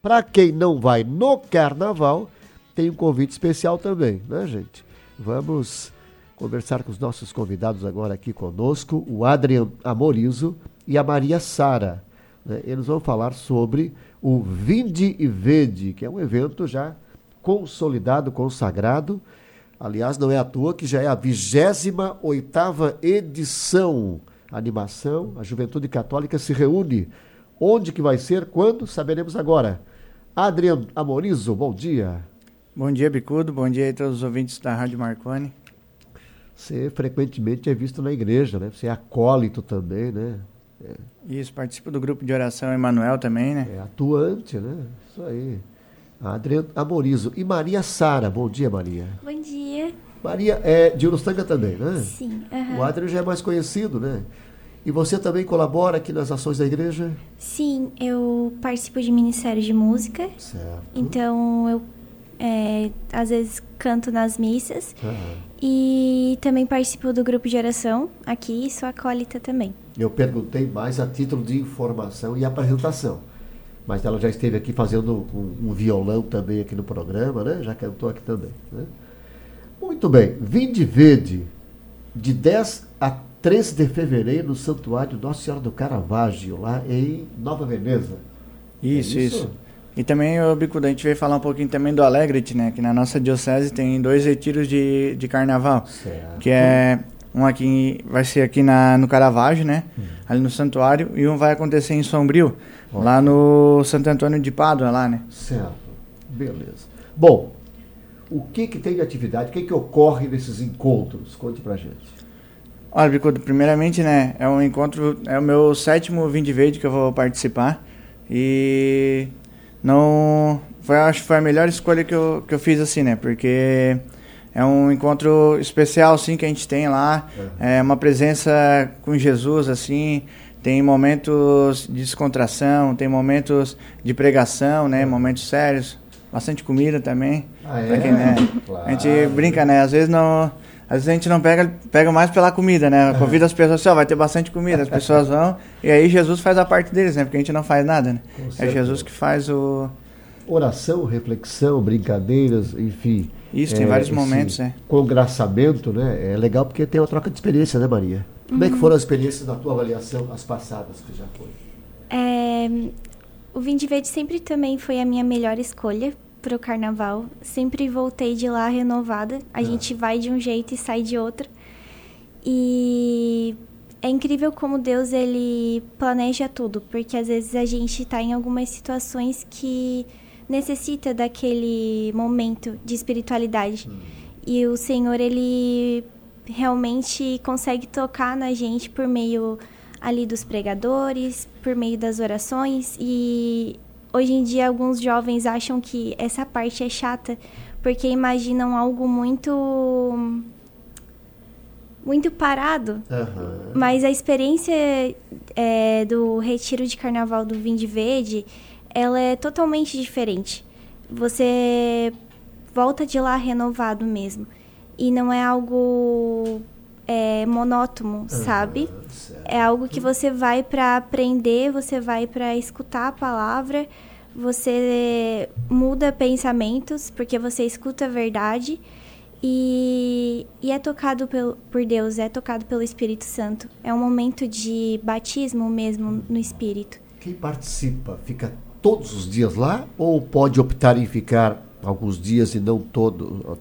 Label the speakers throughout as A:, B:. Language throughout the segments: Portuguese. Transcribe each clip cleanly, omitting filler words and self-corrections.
A: Para quem não vai no carnaval, tem um convite especial também, né, gente? Vamos conversar com os nossos convidados agora aqui conosco, o Adrian Amorizo e a Maria Sara, né? Eles vão falar sobre o Vinde e Vede, que é um evento já consolidado, consagrado. Aliás, não é à toa que já é a 28ª edição. A animação, a Juventude Católica se reúne. Onde que vai ser? Quando? Saberemos agora. Adrian Amorizo, bom dia.
B: Bom dia, Bicudo. Bom dia a todos os ouvintes da Rádio Marconi.
A: Você frequentemente é visto na igreja, né? Você é acólito também, né?
B: Isso, participo do grupo de oração Emanuel também, né?
A: É atuante, né? Isso aí. Adrian Amorizo. E Maria Sara, bom dia, Maria.
C: Bom dia.
A: Maria é de Uruçanga também, né?
C: Sim.
A: O Adrian já é mais conhecido, né? E você também colabora aqui nas ações da igreja?
C: Sim, eu participo de ministério de música.
A: Certo.
C: Então, eu às vezes canto nas missas. E também participo do grupo de oração aqui e sou acólita também.
A: Eu perguntei mais a título de informação e apresentação. Mas ela já esteve aqui fazendo um violão também aqui no programa, né? Já cantou aqui também, né? Muito bem. Vinde e Vede, de 10 a 13 de fevereiro, no Santuário Nossa Senhora do Caravaggio, lá em Nova Veneza.
B: Isso. E também, Bicudo, a gente veio falar um pouquinho também do Alegrete, né? Que na nossa diocese tem 2 retiros de carnaval.
A: Certo.
B: Que é um aqui, vai ser aqui no Caravaggio, né? Ali no Santuário. E um vai acontecer em Sombrio, lá no Santo Antônio de Pádua, lá, né?
A: Certo. Beleza. Bom, o que tem de atividade, o que ocorre nesses encontros? Conte pra gente.
B: Olha, Bicudo, primeiramente, né, é um encontro, é o meu 7º Vinde e Vede que eu vou participar, e acho que foi a melhor escolha que eu fiz, assim, né, porque é um encontro especial, assim, que a gente tem lá, é uma presença com Jesus, assim, tem momentos de descontração, tem momentos de pregação, né, momentos sérios, bastante comida também. Quem, né, claro. A gente brinca, né, às vezes a gente não pega mais pela comida, né? Convida as pessoas assim, vai ter bastante comida, as pessoas vão, e aí Jesus faz a parte deles, né? Porque a gente não faz nada, né? É Jesus que faz o...
A: Oração, reflexão, brincadeiras, enfim.
B: Isso, tem vários momentos,
A: congraçamento, né? É legal porque tem uma troca de experiência, né, Maria? Como é que foram as experiências da tua avaliação, as passadas que já foi?
C: O Vinde e Vede sempre também foi a minha melhor escolha para o carnaval. Sempre voltei de lá renovada. A gente vai de um jeito e sai de outro. E é incrível como Deus, ele planeja tudo, porque às vezes a gente está em algumas situações que necessita daquele momento de espiritualidade. E o Senhor, ele realmente consegue tocar na gente por meio ali dos pregadores, por meio das orações. E hoje em dia, alguns jovens acham que essa parte é chata, porque imaginam algo muito parado. Mas a experiência do retiro de carnaval do Vinde e Vede, ela é totalmente diferente. Você volta de lá renovado mesmo. E não é algo monótono, sabe? Certo. É algo que você vai para aprender, você vai para escutar a palavra, você muda pensamentos, porque você escuta a verdade e é tocado por Deus, é tocado pelo Espírito Santo. É um momento de batismo mesmo no Espírito.
A: Quem participa fica todos os dias lá ou pode optar em ficar alguns dias e não todo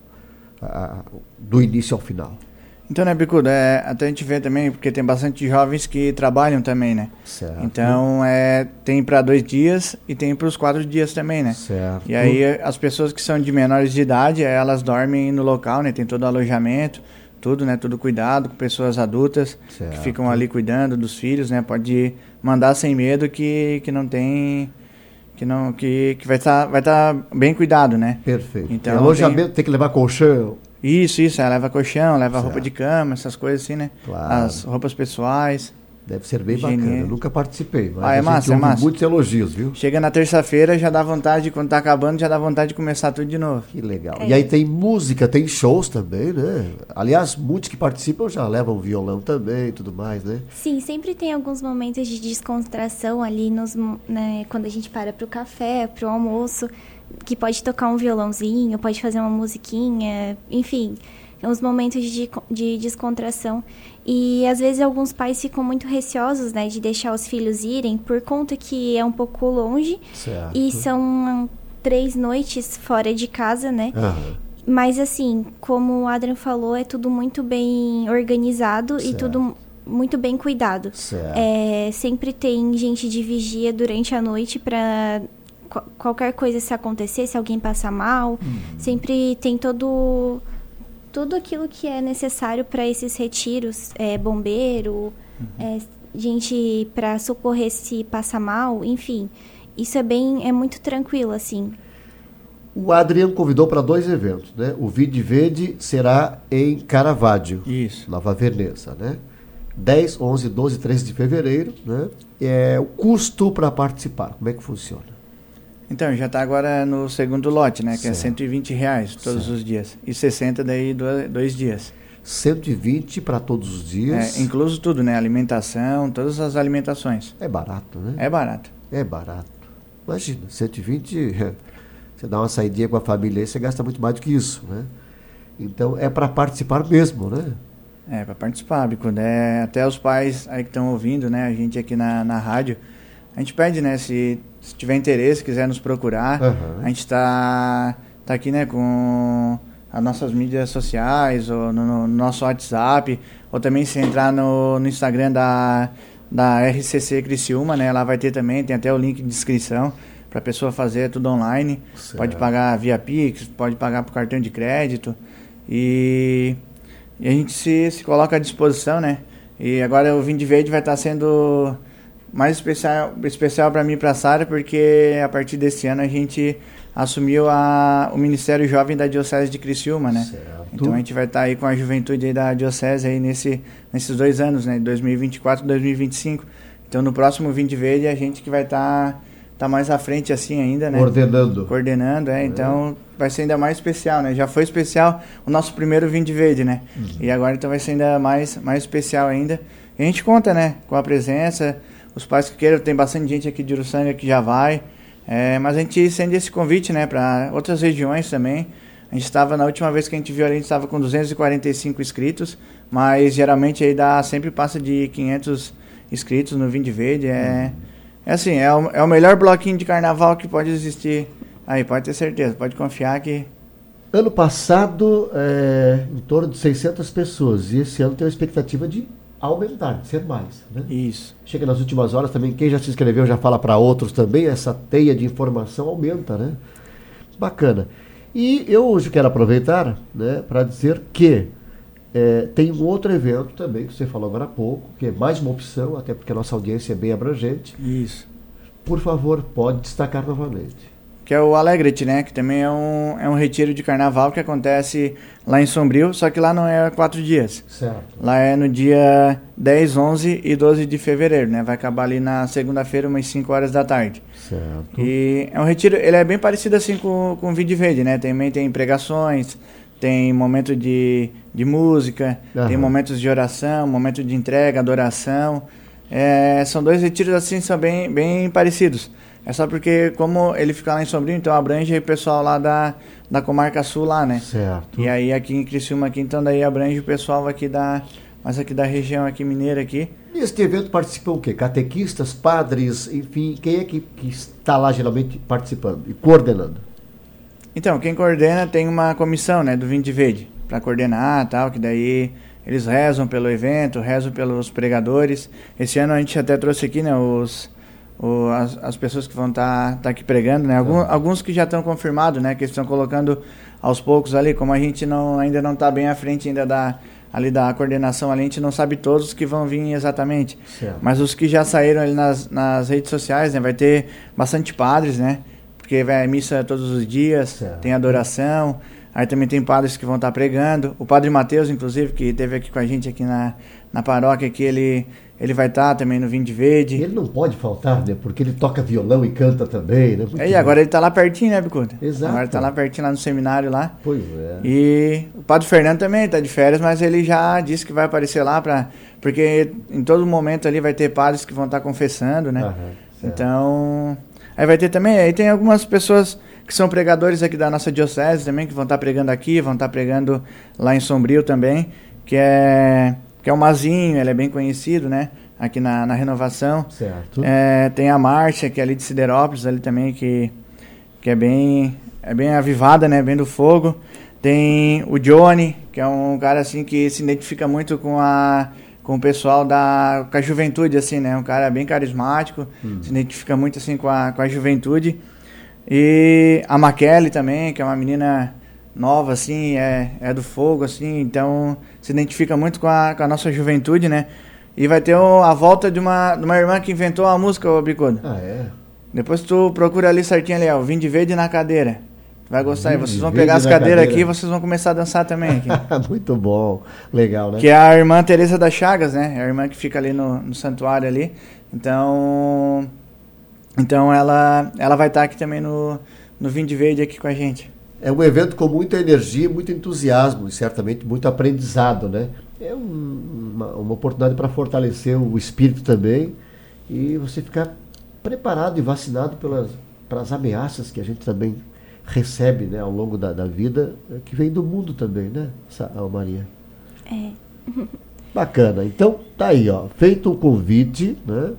A: do início ao final?
B: Então, né, Bicudo, até a gente vê também, porque tem bastante jovens que trabalham também, né?
A: Certo.
B: Então, tem para 2 dias e tem para os 4 dias também, né?
A: Certo.
B: E aí, as pessoas que são de menores de idade, elas dormem no local, né? Tem todo o alojamento, tudo, né? Todo cuidado com pessoas adultas, certo, que ficam ali cuidando dos filhos, né? Pode mandar sem medo que não tem... Que vai estar bem cuidado, né?
A: Perfeito. Então, alojamento tem que levar colchão.
B: Isso, leva colchão, leva roupa de cama, essas coisas assim, né? Claro. As roupas pessoais.
A: Deve ser bem bacana. Eu nunca participei, mas
B: é massa,
A: gente ouve muitos elogios, viu?
B: Chega na terça-feira, já dá vontade, quando tá acabando, já dá vontade de começar tudo de novo.
A: Que legal. E aí tem música, tem shows também, né? Aliás, muitos que participam já levam violão também e tudo mais, né?
C: Sim, sempre tem alguns momentos de descontração ali, né, quando a gente para pro café, pro almoço, que pode tocar um violãozinho, pode fazer uma musiquinha, enfim... uns momentos de descontração. E, às vezes, alguns pais ficam muito receosos, né, de deixar os filhos irem, por conta que é um pouco longe.
A: Certo.
C: E são 3 noites fora de casa, né?
A: Aham.
C: Mas, assim, como o Adrian falou, é tudo muito bem organizado e tudo muito bem cuidado.
A: Certo.
C: Sempre tem gente de vigia durante a noite para... qualquer coisa se acontecer, se alguém passar mal, sempre tem tudo aquilo que é necessário para esses retiros, bombeiro, gente para socorrer se passa mal, enfim, isso é muito tranquilo, assim.
A: O Adriano convidou para 2 eventos, né? O Vinde Verde será em Caravaggio,
B: Isso.
A: Nova Veneza, né? 10, 11, 12 e 13 de fevereiro, né? O custo para participar, como é que funciona?
B: Então, já está agora no segundo lote, né? Que
A: certo.
B: é R$120 todos os dias. E 60 daí 2 dias.
A: 120 para todos os dias.
B: Incluso tudo, né? Alimentação, todas as alimentações.
A: É barato, né?
B: É barato.
A: É barato. Imagina, 120, você dá uma saidinha com a família aí, você gasta muito mais do que isso, né? Então, é para participar mesmo, né?
B: É, para participar, Bico, né? Até os pais aí que estão ouvindo, né? A gente aqui na rádio, a gente pede, né? Se tiver interesse, quiser nos procurar, a gente tá aqui, né, com as nossas mídias sociais, ou no nosso WhatsApp, ou também se entrar no Instagram da RCC Criciúma, né, lá vai ter também, tem até o link de inscrição para a pessoa fazer tudo online. Certo. Pode pagar via Pix, pode pagar por cartão de crédito, e a gente se coloca à disposição, né, e agora o Vinde Verde vai estar sendo... mais especial para mim e para a Sara, porque a partir desse ano a gente assumiu o Ministério Jovem da Diocese de Criciúma, né?
A: Certo.
B: Então a gente vai estar aí com a juventude aí da Diocese aí nesses 2 anos, né? 2024 e 2025. Então no próximo Vinde Verde a gente que vai estar mais à frente assim ainda, né? Coordenando, então vai ser ainda mais especial, né? Já foi especial o nosso primeiro Vinde Verde, né? E agora então vai ser ainda mais especial ainda. E a gente conta, né? Com a presença... Os pais que queiram, tem bastante gente aqui de Uruçanga que já vai, mas a gente estende esse convite, né, para outras regiões também. A gente estava, na última vez que a gente viu ali, a gente estava com 245 inscritos, mas geralmente aí sempre passa de 500 inscritos no Vinde Verde. Assim, é o melhor bloquinho de carnaval que pode existir aí, pode ter certeza, pode confiar que...
A: Ano passado, em torno de 600 pessoas, e esse ano tem uma expectativa de aumentar, de ser mais, né?
B: Isso.
A: Chega nas últimas horas também, quem já se inscreveu já fala para outros também, essa teia de informação aumenta, né? Bacana. E eu hoje quero aproveitar, né, para dizer que tem um outro evento também, que você falou agora há pouco, que é mais uma opção, até porque a nossa audiência é bem abrangente.
B: Isso.
A: Por favor, pode destacar novamente.
B: Que é o Alegre-te, né? Que também é um retiro de carnaval que acontece lá em Sombrio, só que lá não é 4 dias.
A: Certo.
B: Lá é no dia 10, 11 e 12 de fevereiro, né? Vai acabar ali na segunda-feira, umas 5 horas da tarde.
A: Certo.
B: E é um retiro, ele é bem parecido assim com o Vinde Verde, né? Também tem pregações, tem momento de música, tem momentos de oração, momento de entrega, adoração. São 2 retiros assim, são bem parecidos. É só porque, como ele fica lá em Sombrio, então abrange o pessoal lá da Comarca Sul lá, né?
A: Certo.
B: E aí aqui em Criciúma, aqui, então daí abrange o pessoal aqui da região aqui mineira aqui.
A: Neste evento participam o quê? Catequistas, padres, enfim, quem é que está lá geralmente participando e coordenando?
B: Então, quem coordena tem uma comissão, né, do Vinde Verde, para coordenar tal, que daí eles rezam pelo evento, rezam pelos pregadores. Esse ano a gente até trouxe aqui, né, as pessoas que vão estar aqui pregando, né? Alguns que já estão confirmados, né? Que estão colocando aos poucos ali, como a gente ainda não está bem à frente ainda da coordenação, ali, a gente não sabe todos que vão vir exatamente.
A: Certo.
B: Mas os que já saíram ali nas redes sociais, né? Vai ter bastante padres, né? Porque vai a missa todos os dias,
A: certo.
B: Tem adoração. Aí também tem padres que vão estar pregando. O Padre Mateus, inclusive, que esteve aqui com a gente aqui na paróquia, que ele vai estar também no Vinde Verde.
A: Ele não pode faltar, né? Porque ele toca violão e canta também, né?
B: E agora ele está lá pertinho, né, Bicuda?
A: Exato.
B: Agora está lá pertinho, lá no seminário lá.
A: Pois é.
B: E o Padre Fernando também está de férias, mas ele já disse que vai aparecer lá, porque em todo momento ali vai ter padres que vão estar confessando, né? Então, aí vai ter também, aí tem algumas pessoas que são pregadores aqui da nossa diocese também, que vão estar pregando aqui, vão estar pregando lá em Sombrio também, que é o Mazinho, ele é bem conhecido, né? Aqui na Renovação.
A: Certo.
B: Tem a Márcia, que é ali de Siderópolis, ali também, que é bem avivada, né? Bem do fogo. Tem o Johnny, que é um cara assim que se identifica muito com o pessoal com a juventude, assim, né? Um cara bem carismático, se identifica muito assim com a juventude. E a Maquele também, que é uma menina nova, assim, é do fogo, assim, então se identifica muito com a nossa juventude, né? E vai ter a volta de uma irmã que inventou a música, ô Bicuda.
A: Ah, é?
B: Depois tu procura ali certinho ali, ó, Vinde Verde na cadeira. Vai gostar aí, vocês vão pegar as cadeiras aqui e vocês vão começar a dançar também aqui.
A: Muito bom, legal, né?
B: Que é a irmã Teresa das Chagas, né? É a irmã que fica ali no santuário ali. Então ela vai estar aqui também no Vinde Verde aqui com a gente.
A: É um evento com muita energia, muito entusiasmo e certamente muito aprendizado, né? É uma oportunidade para fortalecer o espírito também e você ficar preparado e vacinado pelas ameaças que a gente também recebe, né, ao longo da vida, que vem do mundo também, né, Maria?
C: É.
A: Bacana. Então, tá aí, ó, feito o convite, né?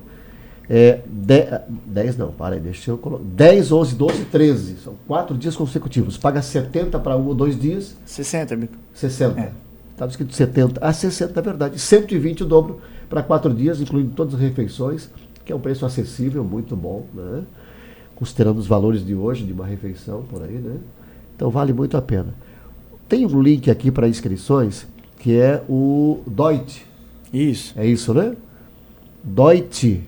A: 10, 11, 12, 13. São 4 dias consecutivos. Paga 70 para 1 ou 2 dias.
B: 60, Bico.
A: 60. Estava escrito 70 a 60, é verdade. 120 o dobro para 4 dias, incluindo todas as refeições, que é um preço acessível, muito bom, né? Considerando os valores de hoje, de uma refeição por aí, né? Então vale muito a pena. Tem um link aqui para inscrições, que é o DOIT.
B: Isso.
A: É isso, né? DOIT.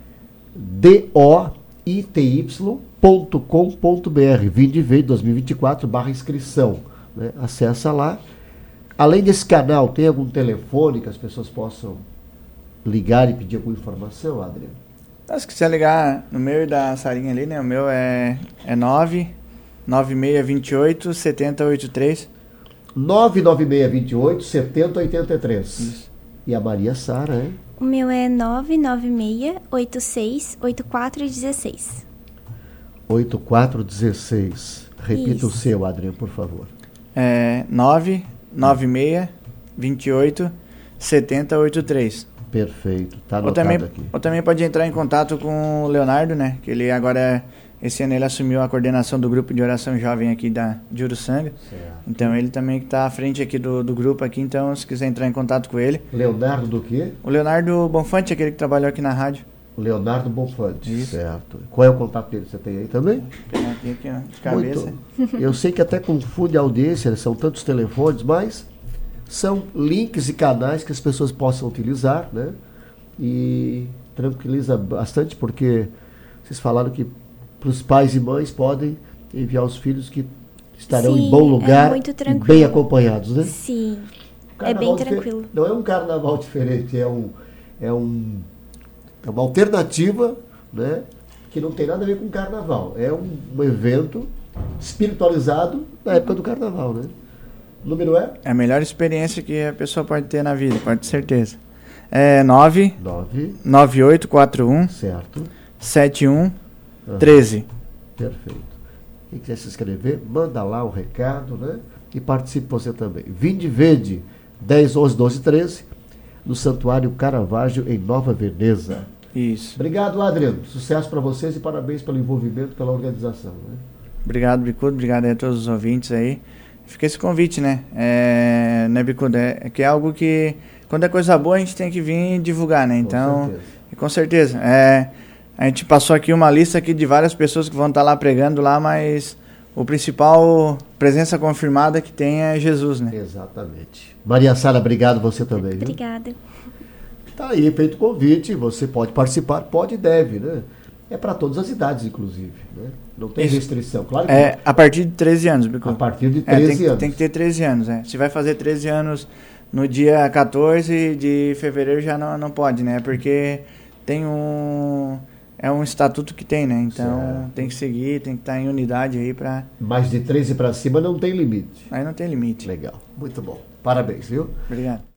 A: DOITY.com.br, Vinde Verde 2024/inscrição, né? Acessa lá. Além desse canal, tem algum telefone que as pessoas possam ligar e pedir alguma informação, Adriano?
B: Se quiser ligar no meu e da Sarinha ali, né? O meu é 99628 7083.
A: 99628 7083.
B: Isso.
A: E a Maria Sara, é?
C: O meu é 99686 8416.
A: 8416. Repita
C: Isso.
A: o seu, Adriano, por favor.
B: 99628 7083.
A: Perfeito, tá anotado aqui.
B: Ou também pode entrar em contato com o Leonardo, né? Que ele agora, esse ano ele assumiu a coordenação do grupo de oração jovem aqui de Uruçanga. Certo. Então ele também está à frente aqui do grupo aqui, então se quiser entrar em contato com ele.
A: Leonardo do quê?
B: O Leonardo Bonfante, aquele que trabalhou aqui na rádio.
A: Leonardo Bonfante,
B: isso.
A: Certo. Qual é o contato dele? Você tem aí também?
B: Tem aqui, ó, de cabeça.
A: Muito. Eu sei que até confunde a audiência, são tantos telefones, mas são links e canais que as pessoas possam utilizar, né? E tranquiliza bastante, porque vocês falaram que para os pais e mães podem enviar os filhos que estarão em bom lugar e bem acompanhados, né?
C: Sim, é bem tranquilo.
A: Não é um carnaval diferente, é uma alternativa, né? Que não tem nada a ver com carnaval. É um evento espiritualizado na época do carnaval, né? O número é?
B: É a melhor experiência que a pessoa pode ter na vida, pode ter certeza. É 9841
A: certo.
B: 7113.
A: Perfeito. Quem quiser se inscrever, manda lá o recado, né? E participe você também. Vinde Verde, 10, 11, 12, 13, no Santuário Caravaggio, em Nova Veneza.
B: Isso.
A: Obrigado, Adriano. Sucesso para vocês e parabéns pelo envolvimento, pela organização, né?
B: Obrigado, Bicudo. Obrigado a todos os ouvintes aí. Fica esse convite, né? Né, Bicudo? Que é algo que, quando é coisa boa, a gente tem que vir divulgar, né? Então, com certeza. A gente passou aqui uma lista aqui de várias pessoas que vão estar lá pregando lá, mas o principal presença confirmada que tem é Jesus, né?
A: Exatamente. Maria Sara, obrigado você também.
C: Obrigada.
A: Tá aí, feito o convite, você pode participar, pode e deve, né? É para todas as idades, inclusive, né? Não tem
B: Isso.
A: restrição, claro que
B: É a partir de 13 anos, Bico.
A: a partir de 13 anos.
B: Tem que ter 13 anos, Se vai fazer 13 anos no dia 14 de fevereiro já não pode, né? Porque tem é um estatuto que tem, né? Então
A: Certo.
B: tem que seguir, tem que estar em unidade aí pra...
A: Mais de 13 para cima não tem limite.
B: Aí não tem limite.
A: Legal, muito bom. Parabéns, viu?
B: Obrigado.